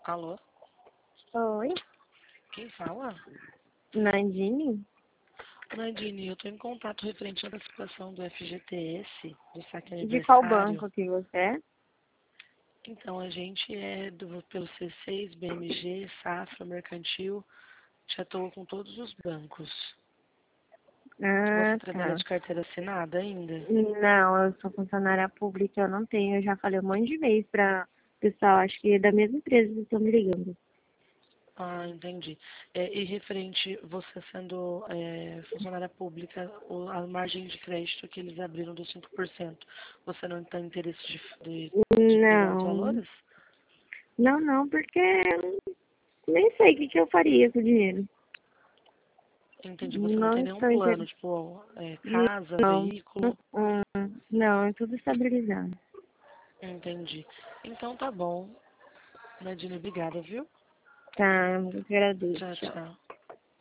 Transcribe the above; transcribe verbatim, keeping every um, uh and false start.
Alô? Oi, Quem fala? Nadine? Nadine, eu estou em contato referente à antecipação do F G T S, do saque De qual aniversário. banco que você é? Então, a gente é do, pelo C seis, B M G, Safra, Mercantil, já estou com todos os bancos. Você Ah, trabalha tá. de carteira assinada ainda? Não, eu sou funcionária pública, eu não tenho. Eu já falei um monte de vezes pra pessoal, acho que é da mesma empresa que estão me ligando. Ah, entendi. É, e referente, você sendo é, funcionária pública, o- a margem de crédito que eles abriram dos cinco por cento, você não tem interesse de, de, de pegar os Não, valores? não, não, porque eu nem sei o que, que eu faria com o dinheiro. Entendi, você não Não tem nenhum estou plano, interessada. tipo, é, casa, Não, veículo. não, não, é tudo estabilizado. Entendi. Então tá bom. Nadine, obrigada, viu? Tá, eu agradeço. Tchau, Tchau. tchau.